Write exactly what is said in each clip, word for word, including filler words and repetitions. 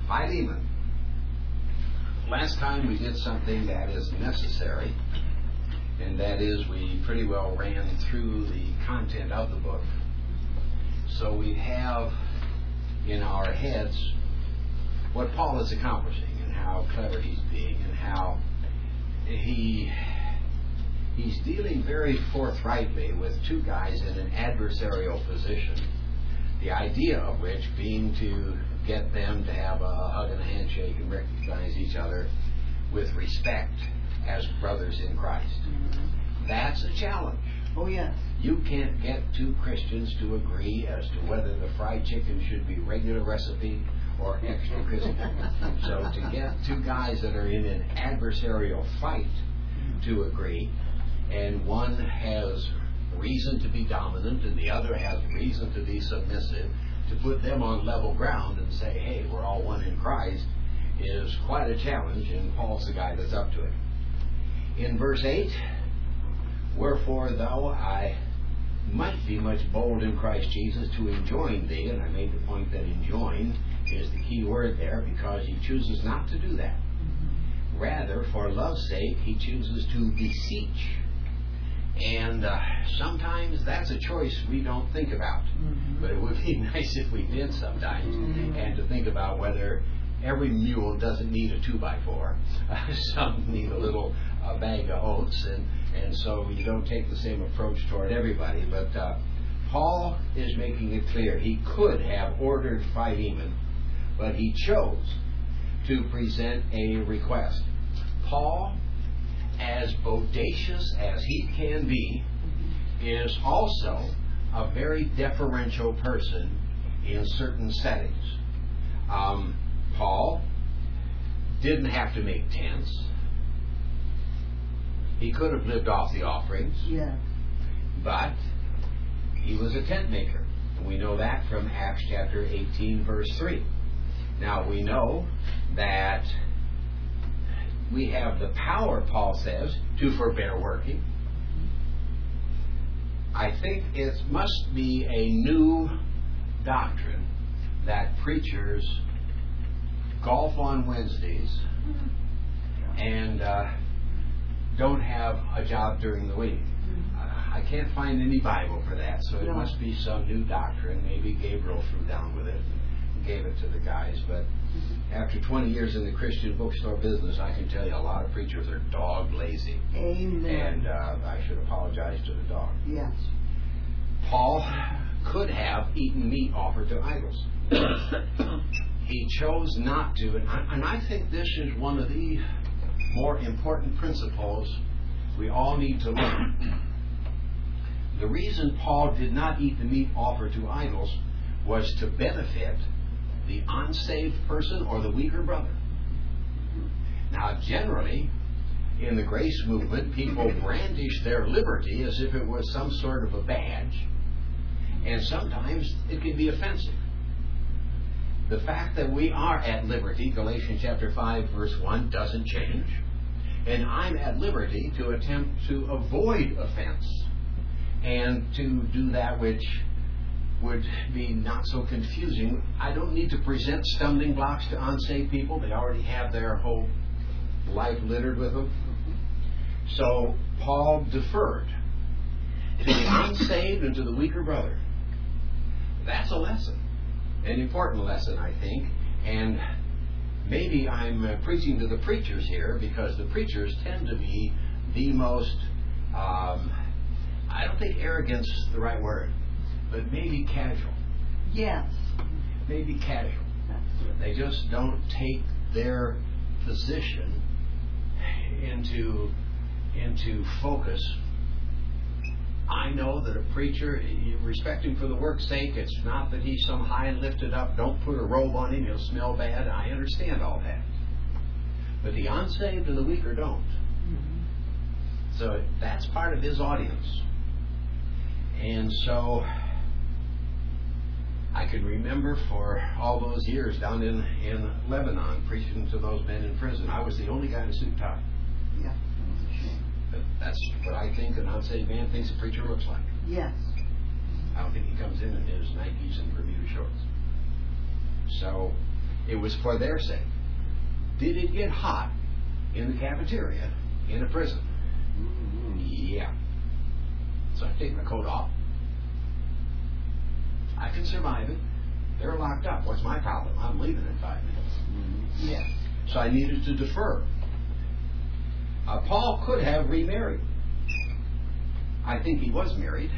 Philemon. Last time we did something that is necessary, and that is we pretty well ran through the content of the book. So we have in our heads what Paul is accomplishing and how clever he's being and how he he's dealing very forthrightly with two guys in an adversarial position, the idea of which being to get them to have a hug and a handshake and recognize each other with respect as brothers in Christ. Mm-hmm. That's a challenge. Oh, yes. You can't get two Christians to agree as to whether the fried chicken should be regular recipe or extra crispy. So to get two guys that are in an adversarial fight to agree, and one has reason to be dominant and the other has reason to be submissive, to put them on level ground and say, hey, we're all one in Christ, is quite a challenge, and Paul's the guy that's up to it. In verse eight, wherefore though I might be much bold in Christ Jesus to enjoin thee, and I made the point that enjoin is the key word there, because he chooses not to do that. Rather, for love's sake, he chooses to beseech. And uh, sometimes that's a choice we don't think about. Mm-hmm. But it would be nice if we did sometimes. Mm-hmm. And to think about whether every mule doesn't need a two by four. Uh, some need a little uh, bag of oats. And, and so you don't take the same approach toward everybody. But uh, Paul is making it clear he could have ordered Philemon, but he chose to present a request. Paul, as bodacious as he can be, is also a very deferential person in certain settings. Um, Paul didn't have to make tents. He could have lived off the offerings. Yeah. But he was a tent maker. And we know that from Acts chapter eighteen, verse three. Now we know that we have the power, Paul says, to forbear working. I think it must be a new doctrine that preachers golf on Wednesdays and uh, don't have a job during the week. Uh, I can't find any Bible for that, so it no. must be some new doctrine. Maybe Gabriel threw down with it and gave it to the guys, but after twenty years in the Christian bookstore business, I can tell you a lot of preachers are dog lazy. Amen. And uh, I should apologize to the dog. Yes. Paul could have eaten meat offered to idols. He chose not to. And I, and I think this is one of the more important principles we all need to learn. The reason Paul did not eat the meat offered to idols was to benefit the unsaved person or the weaker brother. Now, generally, in the grace movement, people brandish their liberty as if it was some sort of a badge, and sometimes it can be offensive. The fact that we are at liberty, Galatians chapter five, verse one, doesn't change, and I'm at liberty to attempt to avoid offense and to do that which would be not so confusing. I don't need to present stumbling blocks to unsaved people. They already have their whole life littered with them. So Paul deferred to the unsaved and to the weaker brother. That's a lesson, an important lesson, I think. And maybe I'm uh, preaching to the preachers here, because the preachers tend to be the most, um, I don't think arrogance is the right word, but maybe casual. Yes. Maybe casual. They just don't take their position into into focus. I know that a preacher, respect him for the work's sake, it's not that he's some high and lifted up, don't put a robe on him, he'll smell bad. I understand all that. But the unsaved and the weaker don't. Mm-hmm. So that's part of his audience. And so I can remember for all those years down in, in Lebanon preaching to those men in prison. I was the only guy in a suit tie. Yeah, that was a shame. But that's what I think an unsaved man thinks a preacher looks like. Yes. I don't think he comes in in his Nikes and Bermuda shorts. So It was for their sake. Did it get hot in the cafeteria in a prison? Mm-hmm. Yeah. So I take my coat off. I can survive it. They're locked up. What's my problem? I'm leaving in five minutes. Mm-hmm. Yes. So I needed to defer. Uh, Paul could have remarried. I think he was married.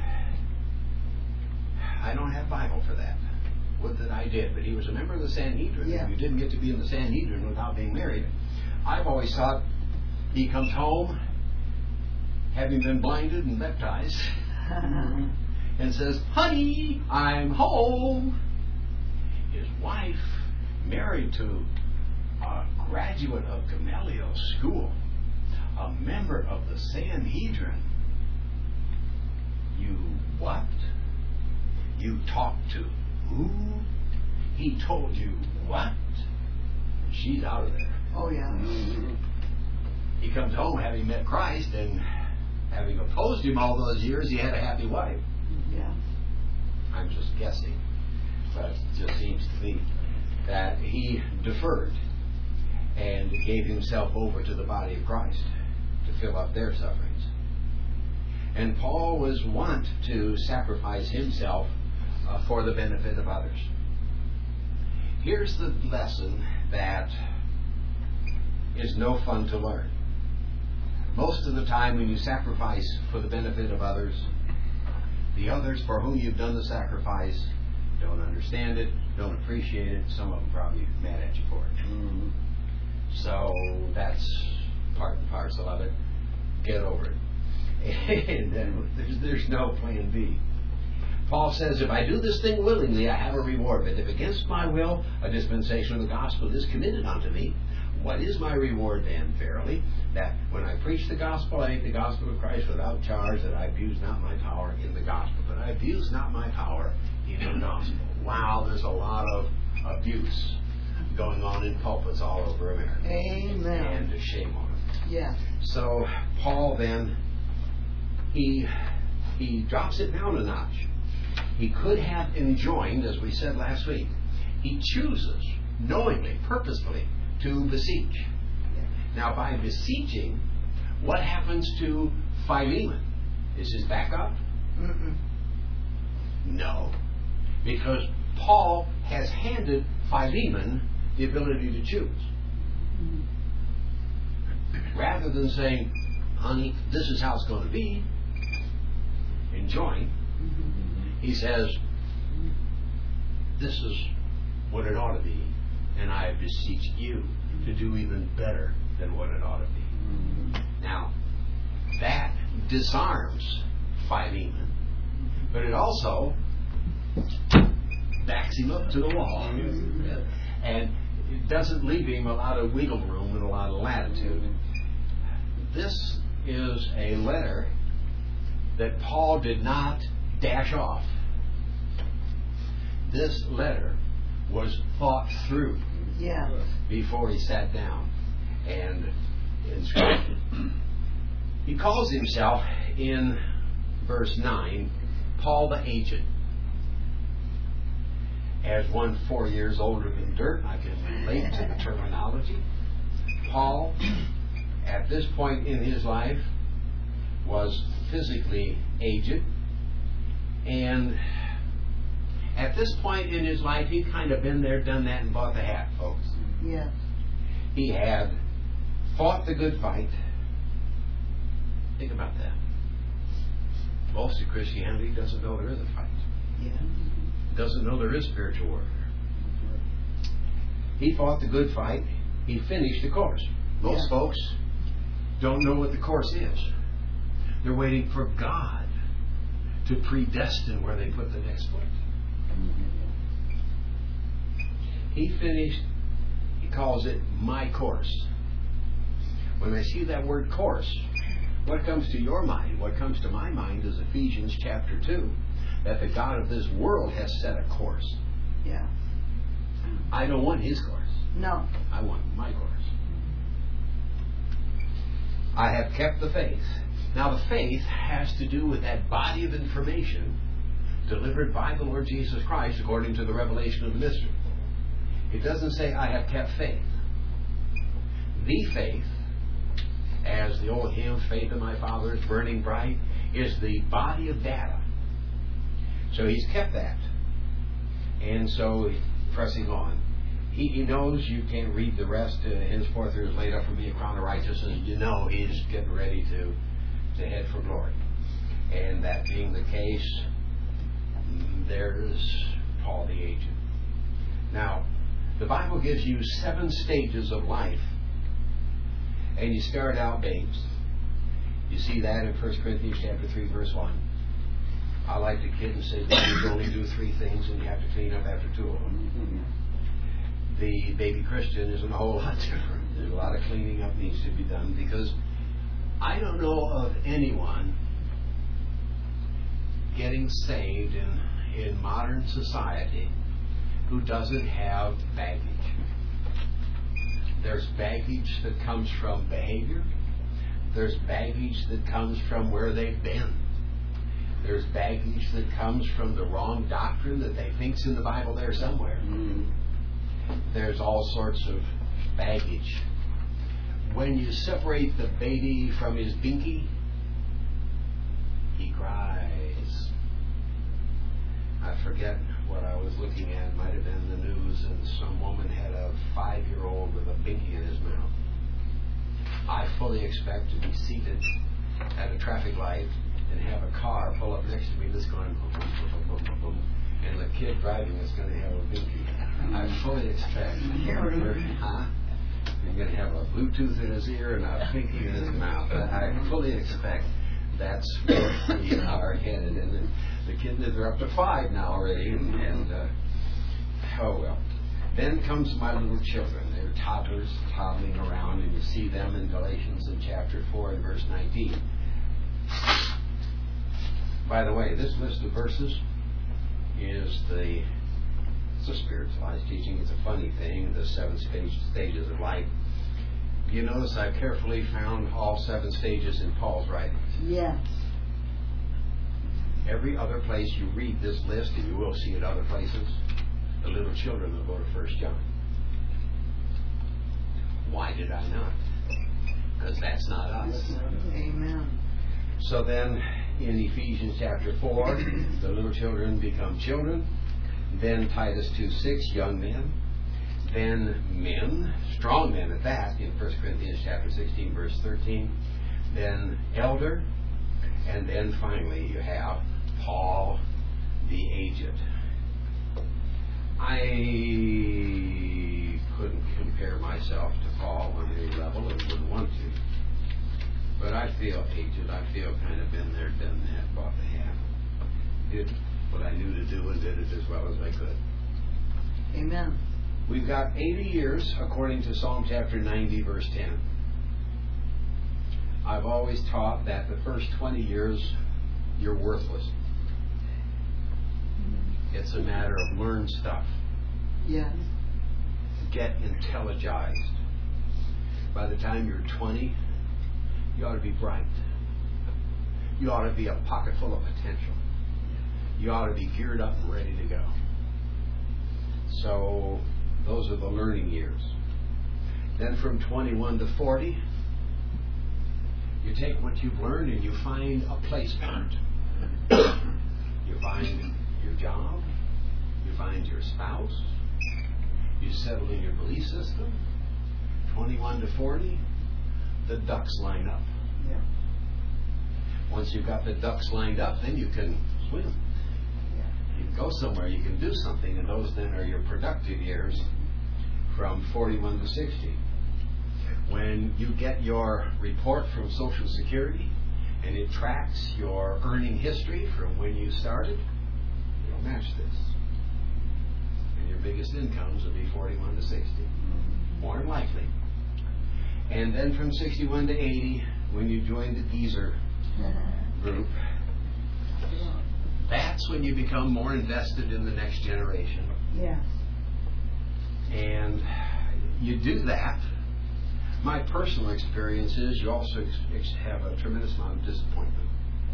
I don't have Bible for that. Would that I did, but he was a member of the Sanhedrin. Yeah. You didn't get to be in the Sanhedrin without being married. I've always thought he comes home, having been blinded and baptized, and says, "Honey, I'm home." His wife, married to a graduate of Gamaliel School, a member of the Sanhedrin. You what? You talked to who? He told you what? She's out of there. Oh, yeah. Mm-hmm. He comes home having met Christ, and having opposed him all those years, he had a happy wife. Yeah. I'm just guessing, but it just seems to me that he deferred and gave himself over to the body of Christ to fill up their sufferings. And Paul was wont to sacrifice himself uh, for the benefit of others. Here's the lesson that is no fun to learn. Most of the time when you sacrifice for the benefit of others, the others for whom you've done the sacrifice don't understand it, don't appreciate it. Some of them probably mad at you for it. Mm-hmm. So that's part and parcel of it. Get over it. And then there's, there's no plan B. Paul says, if I do this thing willingly, I have a reward. But if against my will, a dispensation of the gospel is committed unto me, what is my reward then? Verily, that when I preach the gospel, I make the gospel of Christ without charge, that I abuse not my power in the gospel. But I abuse not my power in the gospel. Wow, there's a lot of abuse going on in pulpits all over America. Amen. And shame on it. Yes. So Paul then, he he drops it down a notch. He could have enjoined, as we said last week. He chooses, knowingly, purposefully, to beseech. Now, by beseeching, what happens to Philemon? Is his back up? Mm-mm. No. Because Paul has handed Philemon the ability to choose. Rather than saying, honey, this is how it's going to be, enjoin, he says, this is what it ought to be, and I beseech you to do even better than what it ought to be. Mm-hmm. Now, that disarms Philemon, but it also backs him up to the wall. And it doesn't leave him a lot of wiggle room and a lot of latitude. This is a letter that Paul did not dash off. This letter was thought through Yes. before he sat down and inscribed. He calls himself in verse nine Paul the Aged. As one four years older than dirt, I can relate to the terminology. Paul, at this point in his life, was physically aged, and at this point in his life, he'd kind of been there, done that, and bought the hat, folks. Yes. He had fought the good fight. Think about that. Most of Christianity doesn't know there is a fight. Yes. Doesn't know there is spiritual warfare. He fought the good fight. He finished the course. Most Yeah. folks don't know what the course is. They're waiting for God to predestine where they put the next foot. He finished, he calls it my course. When I see that word course, what comes to your mind? What comes to my mind is Ephesians chapter two, that the God of this world has set a course. Yeah. I don't want his course. No. I want my course. I have kept the faith. Now the faith has to do with that body of information delivered by the Lord Jesus Christ according to the revelation of the mystery. It doesn't say, I have kept faith. The faith, as the old hymn, Faith of My Fathers, Burning Bright, is the body of data. So he's kept that. And so, pressing on. He, he knows you can't read the rest. Uh, henceforth there is laid up for me a crown of righteousness. You know he's getting ready to, to head for glory. And that being the case, there's Paul the agent. Now, the Bible gives you seven stages of life. And you start out babes. You see that in First Corinthians chapter three, verse one. I like to kid and say that you only do three things and you have to clean up after two of them. The baby Christian isn't a whole lot different. There's a lot of cleaning up needs to be done, because I don't know of anyone getting saved in, in modern society who doesn't have baggage. There's baggage that comes from behavior. There's baggage that comes from where they've been. There's baggage that comes from the wrong doctrine that they think's in the Bible there somewhere. Mm. There's all sorts of baggage. When you separate the baby from his binky, he cries. I forget what I was looking at. It might have been the news, and some woman had a five-year-old with a binky in his mouth. I fully expect to be seated at a traffic light and have a car pull up next to me that's going boom, boom, boom, boom, boom, boom, and the kid driving is going to have a binky. I fully expect huh? You're going to have a Bluetooth in his ear and a binky in his mouth. I fully expect that's where we are headed. And then the kids, they're up to five now already, and, and uh, oh well. Then comes my little children. They're toddlers toddling around, and you see them in Galatians in chapter four and verse nineteen. By the way, this list of verses is the it's a spiritualized teaching. It's a funny thing, the seven stage, stages of life. You notice I carefully found all seven stages in Paul's writings. Yes. Every other place you read this list, and you will see it other places, the little children will go to First John. Why did I not? Because that's not us. Amen. So then, in Ephesians chapter four, the little children become children. Then Titus two six, young men. Then men, strong men at that, in First Corinthians chapter sixteen, verse thirteen. Then elder. And then finally you have Paul the aged. I couldn't compare myself to Paul on any level and wouldn't want to. But I feel aged. I feel kind of been there, done that, bought the hat. Did what I knew to do and did it as well as I could. Amen. We've got eighty years according to Psalm chapter ninety, verse ten. I've always taught that the first twenty years you're worthless. It's a matter of learn stuff. Yes. Get intelligized. By the time you're twenty, you ought to be bright. You ought to be a pocket full of potential. You ought to be geared up and ready to go. So those are the learning years. Then from twenty-one to forty, you take what you've learned and you find a place for it. You find your job. You find your spouse. You settle in your belief system. twenty-one to forty, the ducks line up. Yeah. Once you've got the ducks lined up, then you can swim. You can go somewhere, you can do something, and those then are your productive years from forty-one to sixty. When you get your report from Social Security and it tracks your earning history from when you started, it'll match this. And your biggest incomes will be forty-one to sixty, more than likely. And then from sixty-one to eighty, when you join the geezer group, that's when you become more invested in the next generation. Yes. And you do that. My personal experience is you also ex- have a tremendous amount of disappointment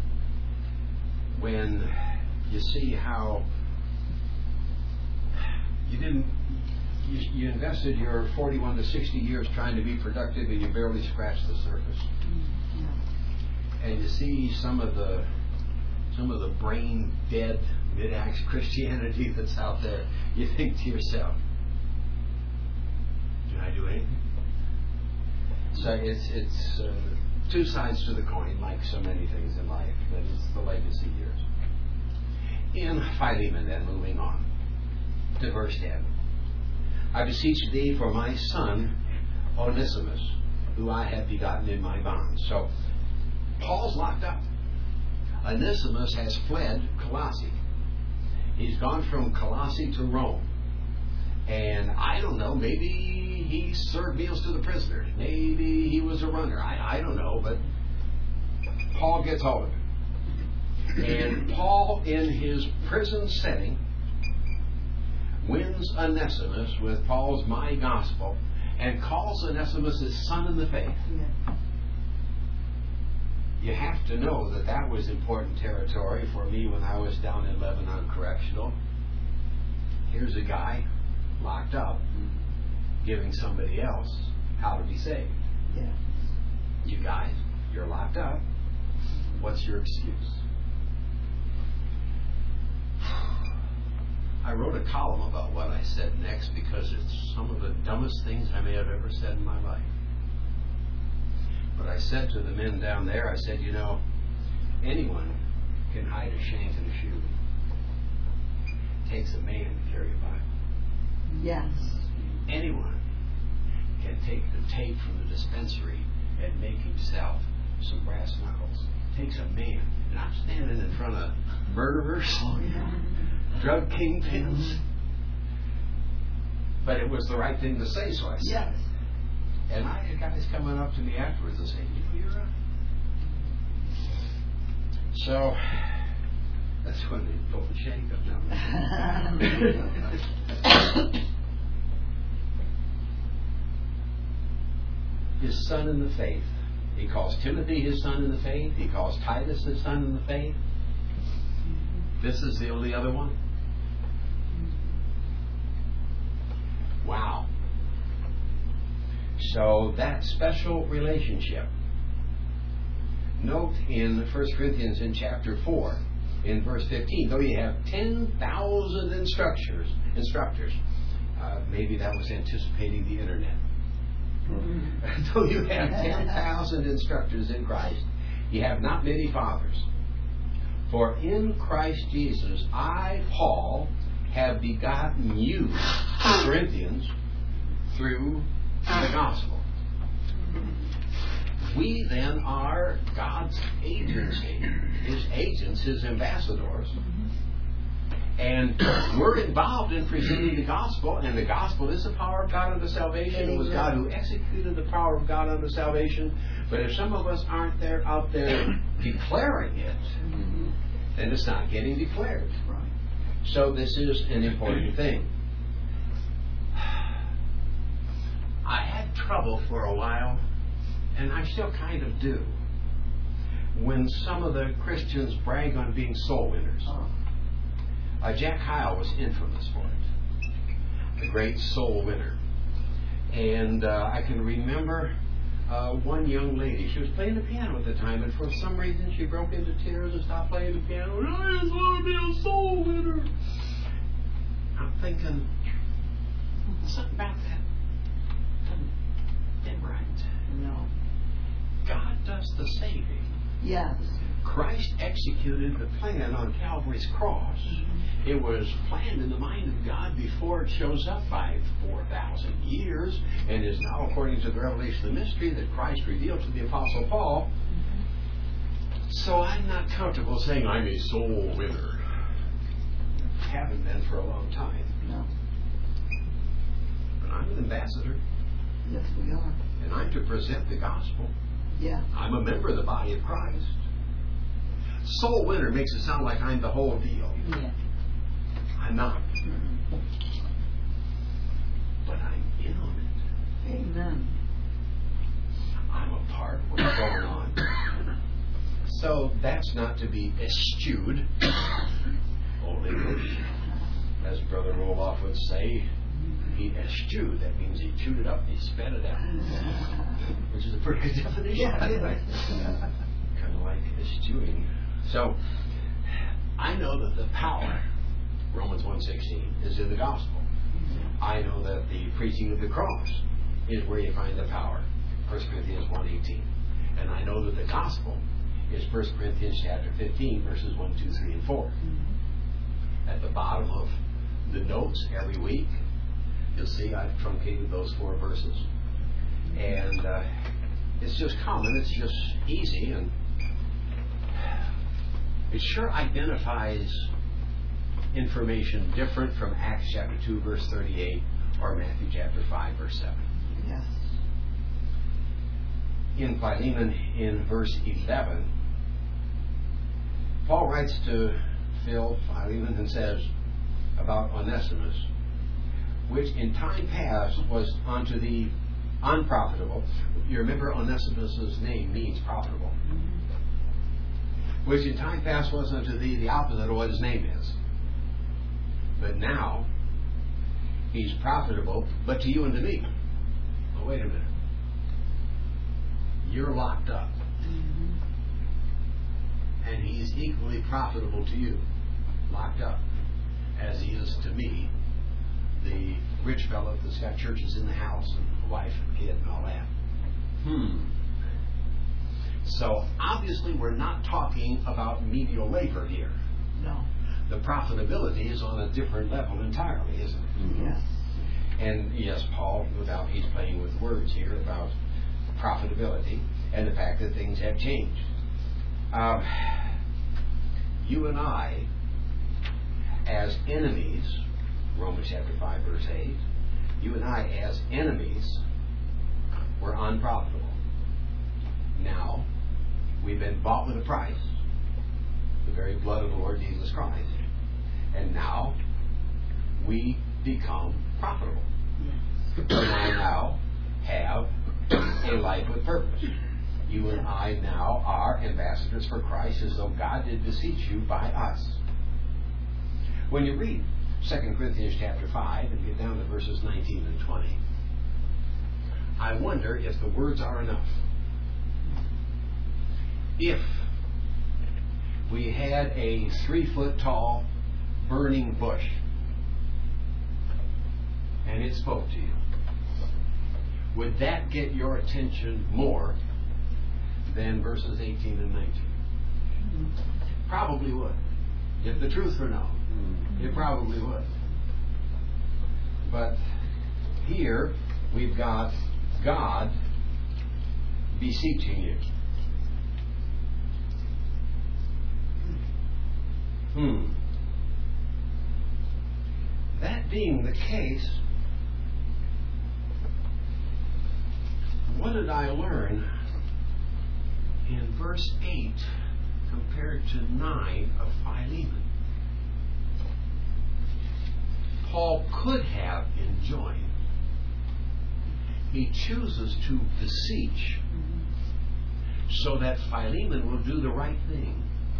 when you see how you didn't you, you invested your forty-one to sixty years trying to be productive, and you barely scratched the surface. Yeah. And you see some of the some of the brain dead mid-acts Christianity that's out there. You think to yourself, "Did I do anything?" So it's it's uh, two sides to the coin, like so many things in life. But it's the legacy years. In Philemon, then moving on to verse ten. I beseech thee for my son Onesimus, who I have begotten in my bonds. So Paul's locked up. Onesimus has fled Colossae. He's gone from Colossae to Rome. And I don't know, maybe he served meals to the prisoners. Maybe he was a runner. I, I don't know, but Paul gets hold of him. And Paul, in his prison setting, wins Onesimus with Paul's My Gospel and calls Onesimus his son in the faith. Yeah. You have to know that that was important territory for me when I was down in Lebanon Correctional. Here's a guy locked up giving somebody else how to be saved. Yeah. You guys, you're locked up. What's your excuse? I wrote a column about what I said next because it's some of the dumbest things I may have ever said in my life. But I said to the men down there, I said, you know, anyone can hide a shank in a shoe. It takes a man to carry a Bible. Yes. Anyone can take the tape from the dispensary and make himself some brass knuckles. It takes a man. And I'm standing in front of murderers, Oh, yeah. drug kingpins. But it was the right thing to say, so I said Yes. it. And I had guys coming up to me afterwards and saying, you know, you're a... So, that's when they pulled the shank up now. His son in the faith. He calls Timothy his son in the faith. He calls Titus his son in the faith. This is the only other one. Wow. So that special relationship. Note in First Corinthians in chapter four, in verse fifteen, though you have ten thousand instructors, instructors, uh, maybe that was anticipating the internet. Mm-hmm. Though you have ten thousand instructors in Christ, you have not many fathers. For in Christ Jesus, I, Paul, have begotten you, Corinthians, through the gospel. We then are God's agency, His agents, His ambassadors. And we're involved in presenting the gospel, and the gospel is the power of God unto salvation. It was God who executed the power of God unto salvation. But if some of us aren't there out there declaring it, then it's not getting declared. Right. So this is an important thing. I had trouble for a while, and I still kind of do, when some of the Christians brag on being soul winners. Oh. Uh, Jack Hyles was infamous for it. The great soul winner. And uh, I can remember uh, one young lady. She was playing the piano at the time, and for some reason she broke into tears and stopped playing the piano. I just want to be a soul winner. I'm thinking, something about that doesn't fit right. No. God does the saving. Yes. Christ executed the plan on Calvary's cross. Mm-hmm. It was planned in the mind of God before it shows up by four thousand years, and is now, according to the revelation of the mystery that Christ revealed to the Apostle Paul. Mm-hmm. So I'm not comfortable saying I'm a soul winner. Haven't been for a long time. No. But I'm an ambassador. Yes, we are. And I'm to present the gospel. Yeah. I'm a member of the body of Christ. Soul winner makes it sound like I'm the whole deal. Yeah. I'm not. Mm-hmm. But I'm in on it. Amen. I'm a part of what's going on. So that's not to be eschewed. Old English, as Brother Roloff would say. He eschewed. That means he chewed it up and he spat it out, which is a pretty good definition. Yeah, by the it way. is. Kind of like eschewing. So I know that the power, Romans one sixteen, is in the gospel. I know that the preaching of the cross is where you find the power, First Corinthians one eighteen. And I know that the gospel is First Corinthians chapter fifteen, verses one, two, three, and four. Mm-hmm. At the bottom of the notes every week, you'll see I've truncated those four verses. And uh, it's just common, it's just easy, and it sure identifies information different from Acts chapter two, verse thirty-eight, or Matthew chapter five, verse seven. Yes. In Philemon, in verse eleven, Paul writes to Phil, Philemon, and says about Onesimus, which in time past was unto thee unprofitable. You remember Onesimus' name means profitable. Which in time past was unto thee the opposite of what his name is. But now, he's profitable, but to you and to me. Well, wait a minute. You're locked up. Mm-hmm. And he's equally profitable to you, locked up, as he is to me, the rich fellow that's got churches in the house and a wife and kid and all that. Hmm. So obviously we're not talking about menial labor here. No. The profitability is on a different level entirely, isn't it? Mm-hmm. Yes. And yes, Paul, no doubt he's playing with words here about profitability and the fact that things have changed. Um, you and I, as enemies, Romans chapter five, verse eight, you and I, as enemies, were unprofitable. Now, we've been bought with a price, the very blood of the Lord Jesus Christ, and now we become profitable. Yes. You and I now have a life with purpose. You and I now are ambassadors for Christ, as though God did beseech you by us. When you read Second Corinthians chapter five and get down to verses nineteen and twenty, I wonder if the words are enough. If we had a three foot tall burning bush and it spoke to you, would that get your attention more than verses eighteen and nineteen? Mm-hmm. Probably would. If the truth were known, mm-hmm. It probably would. But here we've got God beseeching you. Hmm. That being the case, what did I learn in verse eight compared to nine of Philemon? Paul could have enjoined. He chooses to beseech so that Philemon will do the right thing.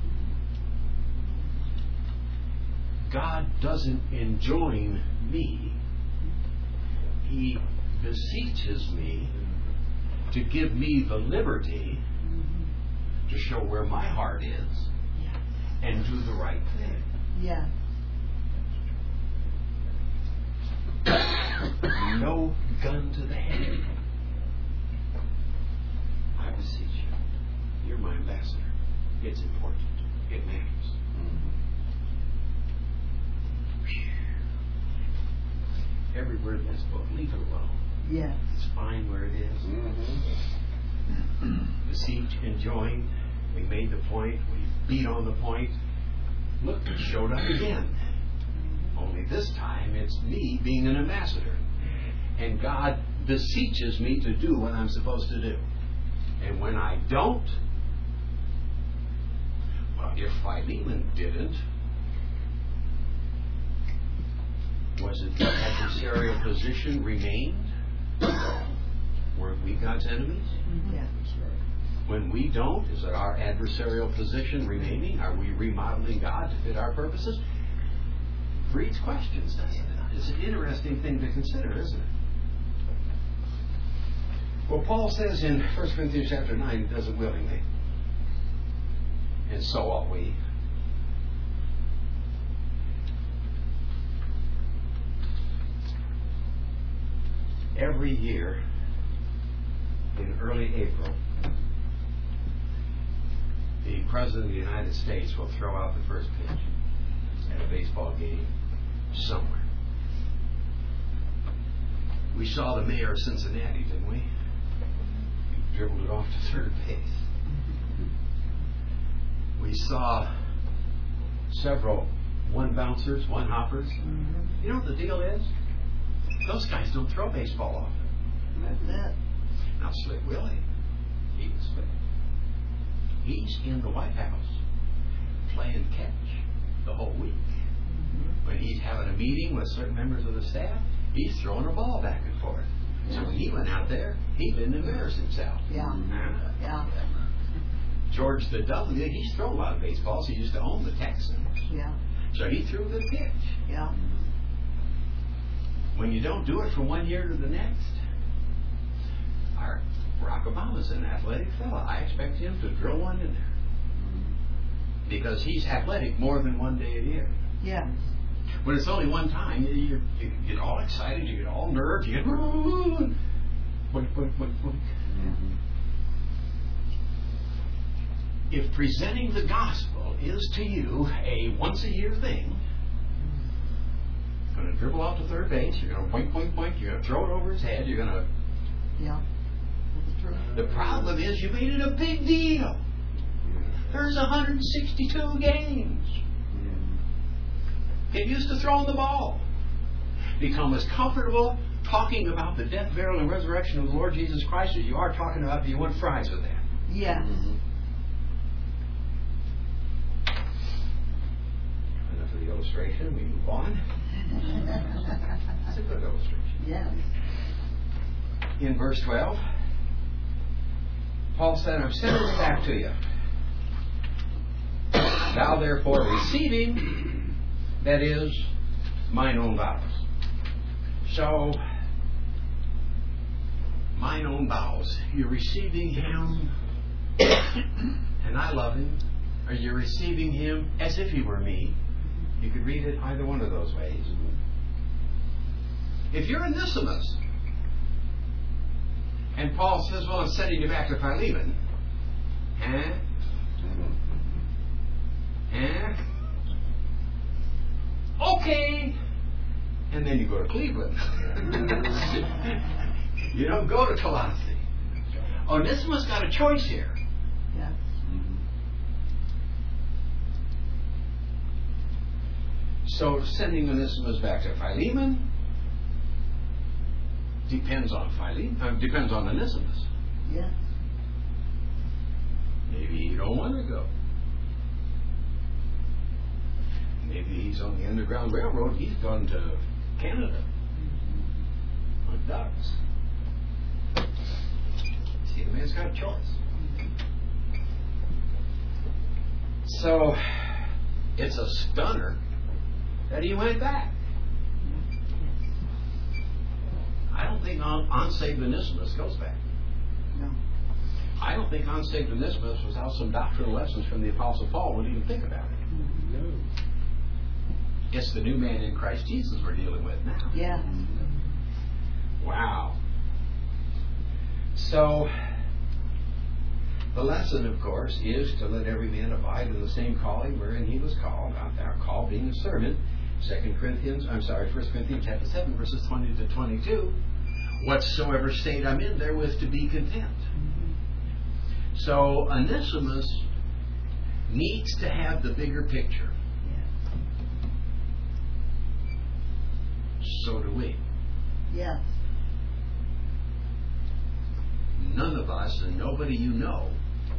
God doesn't enjoin me. He beseeches me to give me the liberty to show where my heart is and do the right thing. Yes. No gun to the head. I beseech you. You're my ambassador. It's important. It matters. Every word in this book, leave it alone. Yes. It's fine where it is. Mm-hmm. Beseech, enjoin. We made the point. We beat on the point. Look, it showed up again. Only this time it's me being an ambassador. And God beseeches me to do what I'm supposed to do. And when I don't, well, if Philemon didn't, was it the adversarial position remained? Weren't we God's enemies? Yes. When we don't, is it our adversarial position remaining? Are we remodeling God to fit our purposes? Breeds questions, doesn't it? It's an interesting thing to consider, isn't it? Well, Paul says in First Corinthians chapter nine, he does it willingly. And so ought we. Every year, in early April, the President of the United States will throw out the first pitch at a baseball game somewhere. We saw the mayor of Cincinnati, didn't we? He dribbled it off to third base. We saw several one bouncers, one hoppers. Mm-hmm. You know what the deal is? Those guys don't throw baseball often. That's it. Now, Slick Willie, he was slick. He's in the White House playing catch the whole week. Mm-hmm. When he's having a meeting with certain members of the staff, he's throwing a ball back and forth. So when he went out there, he didn't embarrass himself. Yeah. Uh, Yeah. George the W, he's thrown a lot of baseballs. He used to own the Texans. Yeah. So he threw the pitch. Yeah. When you don't do it from one year to the next, our Barack Obama's an athletic fella. I expect him to drill one in there. Because he's athletic more than one day a year. Yes. When it's only one time, you, you, you get all excited, you get all nerved, you get boink, boink, boink, boink. If presenting the gospel is to you a once a year thing, you're going to dribble out to third base, you're going to boink, boink, boink, you're going to throw it over his head, you're going to... Yeah. That's true. The problem is you made it a big deal. There's one hundred sixty-two games. Get used to throwing the ball. Become as comfortable talking about the death, burial, and resurrection of the Lord Jesus Christ as you are talking about, do you want fries with that? Yes. Mm-hmm. Enough of the illustration. We move on. It's a good illustration. Yes. In verse twelve, Paul said, I'm sending it back to you. Thou therefore receiving, that is, mine own vows. So, mine own vows. You're receiving him, and I love him. Or you're receiving him as if he were me. You could read it either one of those ways. If you're Onesimus, and Paul says, well, I'm sending you back to Philemon, eh? Eh? Okay. And then you go to Cleveland. You don't go to Colossae. Onesimus got a choice here. Yes. So sending Onesimus back to Philemon depends on Philemon, uh, depends on Onesimus. Yes. Maybe you don't want to go. Maybe he's on the Underground Railroad. He's gone to Canada on ducks. See, the man's got a choice. So it's a stunner that he went back. I don't think un- unsaved Onesimus goes back. No. I don't think unsaved Onesimus, without some doctrinal lessons from the Apostle Paul, would even think about it. No. It's the new man in Christ Jesus we're dealing with now. Yes. Wow. So, the lesson, of course, is to let every man abide in the same calling wherein he was called. Our call being a servant. Second Corinthians, I'm sorry, First Corinthians chapter seven, verses twenty to twenty-two. Whatsoever state I'm in, therewith to be content. Mm-hmm. So Onesimus needs to have the bigger picture. Yes. So do we. Yes. None of us, and nobody you know,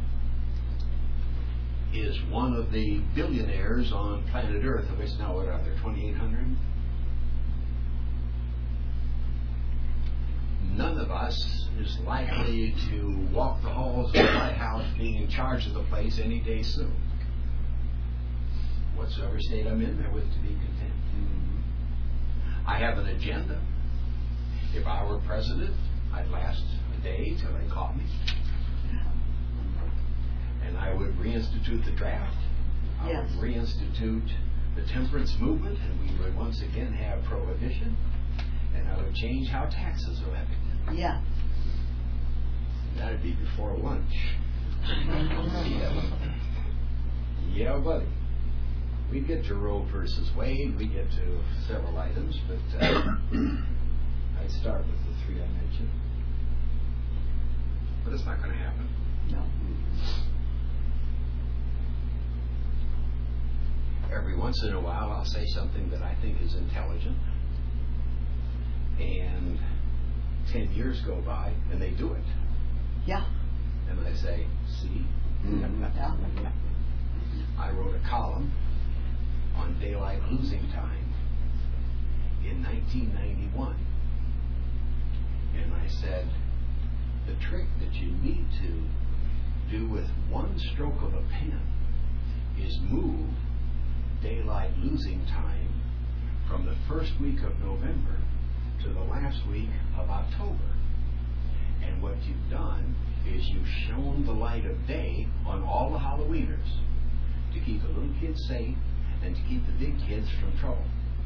is one of the billionaires on planet Earth, of which now what are there, twenty-eight hundred? None of us is likely to walk the halls of the White House being in charge of the place any day soon. Whatsoever state I'm in, therewith to be content. Mm-hmm. I have an agenda. If I were president, I'd last a day till they caught me. And I would reinstitute the draft. I Yes. would reinstitute the temperance movement, and we would once again have prohibition. And I would change how taxes are levied. Yeah. That'd be before lunch. Yeah. Yeah, buddy. We get to Roe versus Wade. We get to several items, but uh, I'd start with the three I mentioned. But it's not going to happen. No. Every once in a while, I'll say something that I think is intelligent, and ten years go by, and they do it. Yeah. And I say, see? Yeah. I wrote a column on daylight losing time in nineteen ninety-one. And I said, the trick that you need to do with one stroke of a pen is move daylight losing time from the first week of November to the last week of October. And what you've done is you've shown the light of day on all the Halloweeners to keep the little kids safe and to keep the big kids from trouble.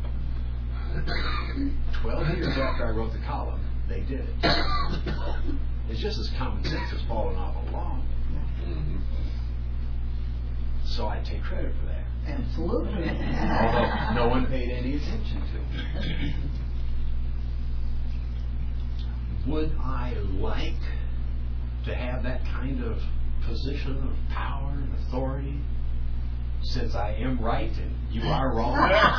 Twelve years after I wrote the column, they did it. It's just as common sense as falling off a log. Mm-hmm. So I take credit for that. Absolutely. Although no one paid any attention to it. Would I like to have that kind of position of power and authority, since I am right and you are wrong?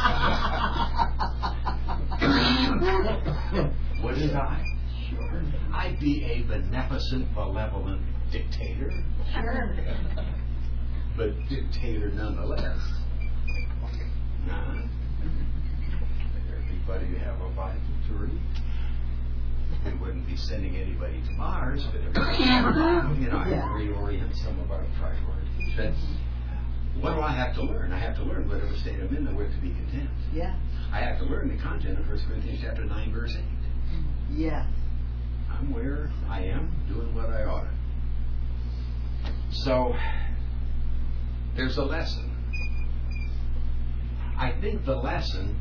Wouldn't I? Sure. I'd be a beneficent, benevolent dictator, Sure. but dictator nonetheless. Nah. Everybody would have a Bible to read. We wouldn't be sending anybody to Mars, but everybody, you know, I Yeah. reorient some of our priorities. But what do I have to learn? I have to learn whatever state I'm in, that we're to be content. Yeah. I have to learn the content of First Corinthians chapter nine, verse eight. Yes. I'm where I am, doing what I ought to. So, there's a lesson. I think the lesson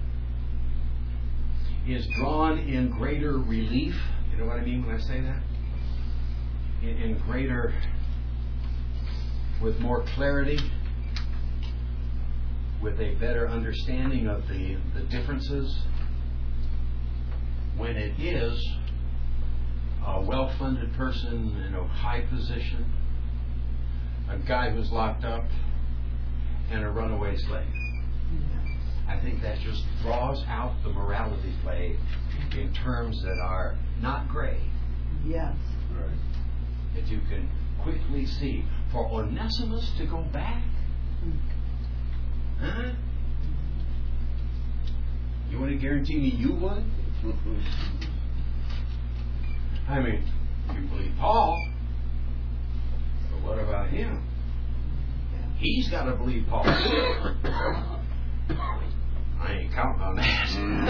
is drawn in greater relief. You know what I mean when I say that? In, in greater, with more clarity, with a better understanding of the, the differences, when it is a well-funded person in a high position, a guy who's locked up, and a runaway slave. I think that just draws out the morality play in terms that are not gray, Yes. Right. that you can quickly see. For Onesimus to go back? Huh? You want to guarantee me you would? I mean, you believe Paul, but what about him? He's got to believe Paul too. I ain't counting on that.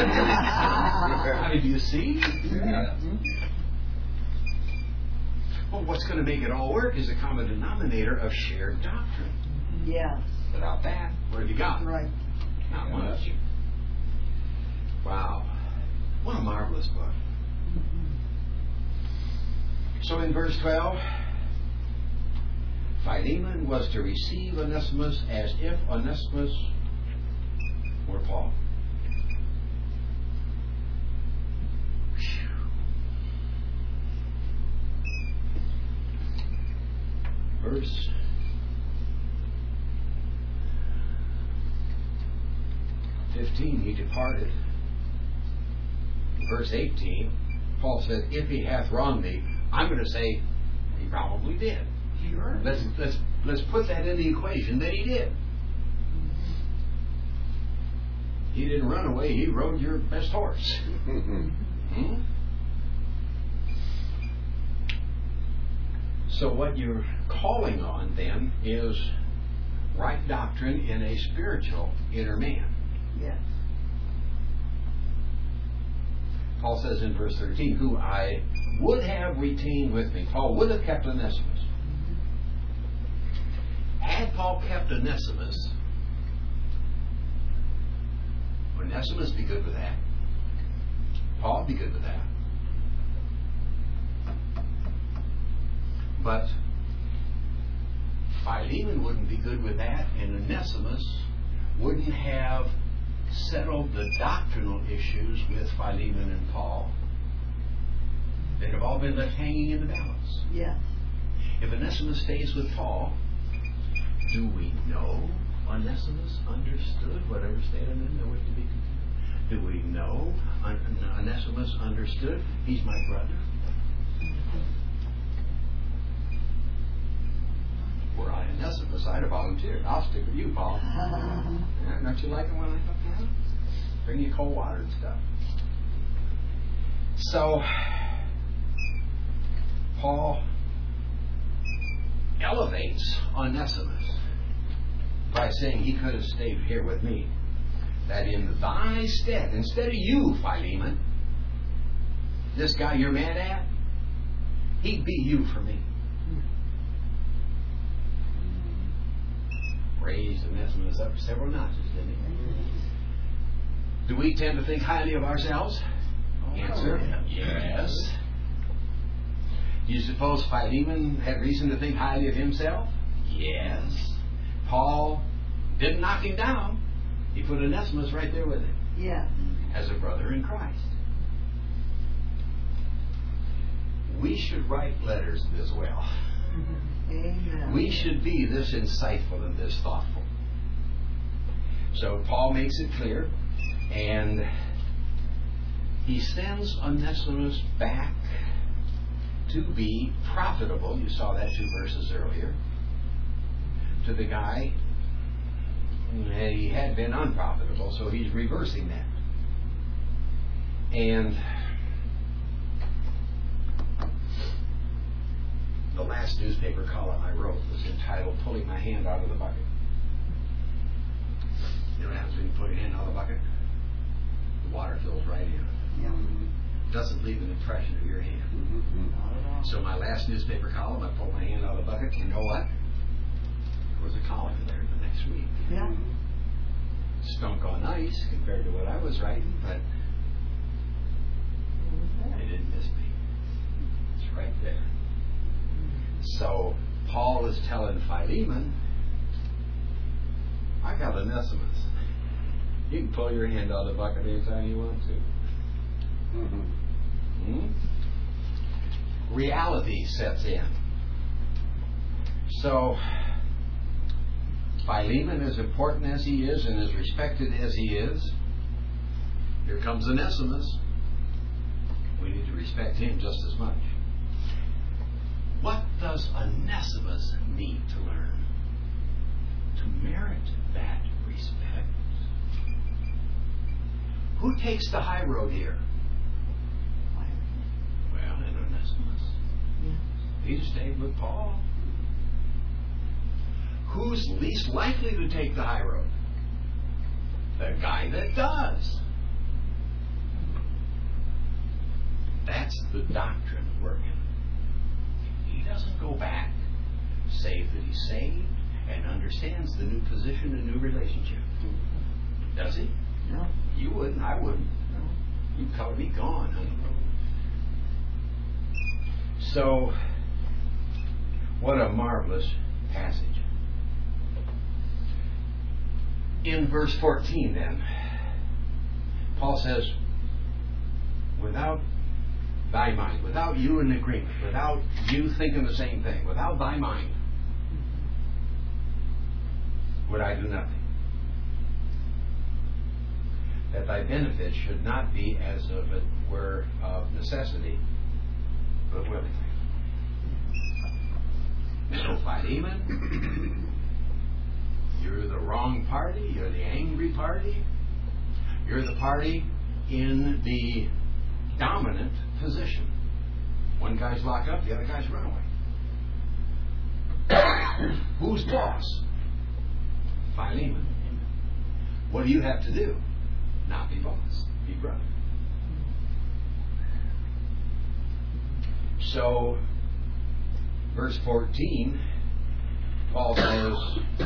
I mean, do you see? Yeah. Well, what's going to make it all work is a common denominator of shared doctrine. Yes. Without that, what have you got? Right. Not much. Wow. What a marvelous book. So in verse twelve, Philemon was to receive Onesimus as if Onesimus were Paul. Verse fifteen, he departed. Verse eighteen, Paul said, if he hath wronged me, I'm going to say he probably did. Sure. Let's let's let's put that in the equation that he did. He didn't run away, he rode your best horse. Hmm? So what you're calling on then is right doctrine in a spiritual inner man. Yes. Paul says in verse thirteen, who I would have retained with me. Paul would have kept Onesimus. Had Paul kept Onesimus, Onesimus be good with that. Paul be good with that. But Philemon wouldn't be good with that, and Onesimus wouldn't have settled the doctrinal issues with Philemon and Paul. They'd have all been left hanging in the balance. Yes. If Onesimus stays with Paul, do we know Onesimus understood whatever state I'm in? There was to be confusion. Do we know Onesimus understood? He's my brother. Were I Onesimus, I'd have volunteered. I'll stick with you, Paul. Yeah, don't you like it when I come down? Bring you cold water and stuff. So, Paul elevates Onesimus by saying he could have stayed here with me. That in thy stead, instead of you, Philemon, this guy you're mad at, he'd be you for me. Raised Onesimus up several notches, didn't he? Do we tend to think highly of ourselves? Answer, yes. Do you suppose Philemon had reason to think highly of himself? Yes. Paul didn't knock him down. He put Onesimus right there with him. Yes. As a brother in Christ. We should write letters this well. Amen. We should be this insightful and this thoughtful. So Paul makes it clear, and he sends Onesimus back to be profitable. You saw that two verses earlier. To the guy, he had been unprofitable, so he's reversing that. And the last newspaper column I wrote was entitled Pulling My Hand Out of the Bucket. You know what happens when you pull your hand out of the bucket? The water fills right in. Yeah. Doesn't leave an impression of your hand. Mm-hmm. So my last newspaper column, I pulled my hand out of the bucket. You know what? There was a column in there the next week. Yeah. Stunk on ice compared to what I was writing, but they didn't miss me. It's right there. So Paul is telling Philemon, I got Onesimus. You can pull your hand out of the bucket anytime you want to. Mm-hmm. Hmm? Reality sets in. So Philemon, as important as he is and as respected as he is, here comes Onesimus. We need to respect him just as much. What does Onesimus need to learn to merit that respect? Who takes the high road here? Well, and Onesimus. Yeah. He stayed with Paul. Who's least likely to take the high road? The guy that does. That's the doctrine working. He doesn't go back, save that he's saved and understands the new position and new relationship. Does he? No. You wouldn't, I wouldn't. No. You'd probably be gone, honey. So, what a marvelous passage. In verse fourteen, then, Paul says, without thy mind, without you in agreement, without you thinking the same thing, without thy mind, would I do nothing. That thy benefit should not be as of it were of necessity, but willingly. So Philemon, you're the wrong party, you're the angry party, you're the party in the dominant position. One guy's locked up, the other guy's run away. Who's boss? Philemon. What do you have to do? Not be boss, be brother. So, verse fourteen, Paul says,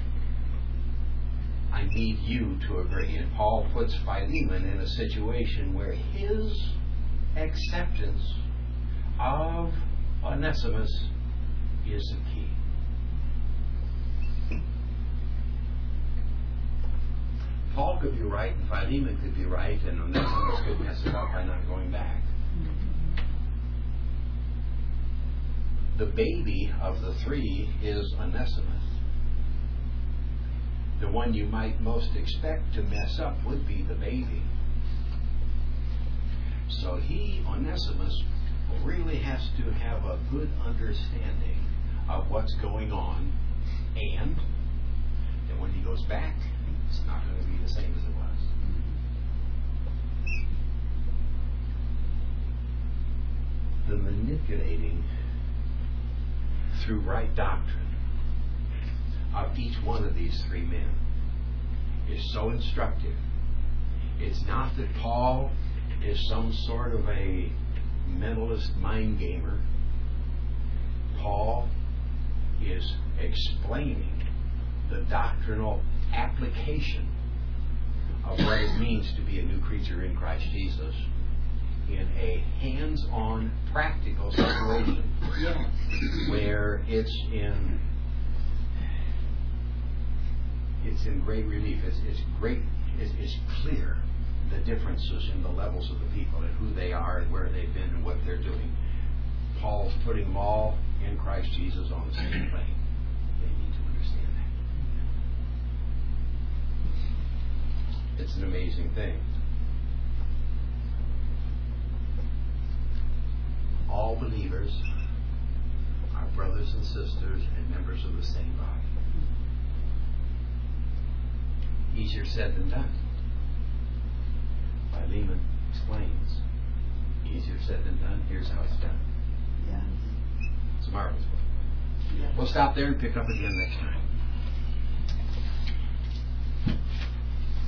I need you to agree. And Paul puts Philemon in a situation where his acceptance of Onesimus is the key. Paul could be right and Philemon could be right and Onesimus could mess it up by not going back. The baby of the three is Onesimus. The one you might most expect to mess up would be the baby. So he, Onesimus, really has to have a good understanding of what's going on, and that when he goes back, it's not going to be the same as it was. The manipulating through right doctrine of each one of these three men is so instructive. It's not that Paul is some sort of a mentalist mind gamer. Paul is explaining the doctrinal application of what it means to be a new creature in Christ Jesus in a hands-on practical situation where it's in it's in great relief. It's, it's great. It's, it's clear the differences in the levels of the people and who they are and where they've been and what they're doing. Paul's putting them all in Christ Jesus on the same plane. They need to understand that. It's an amazing thing. All believers are brothers and sisters and members of the same body. Easier said than done. Philemon explains. Easier said than done. Here's how it's done. Yes. It's a marvelous book. Yes. We'll stop there and pick up again next time.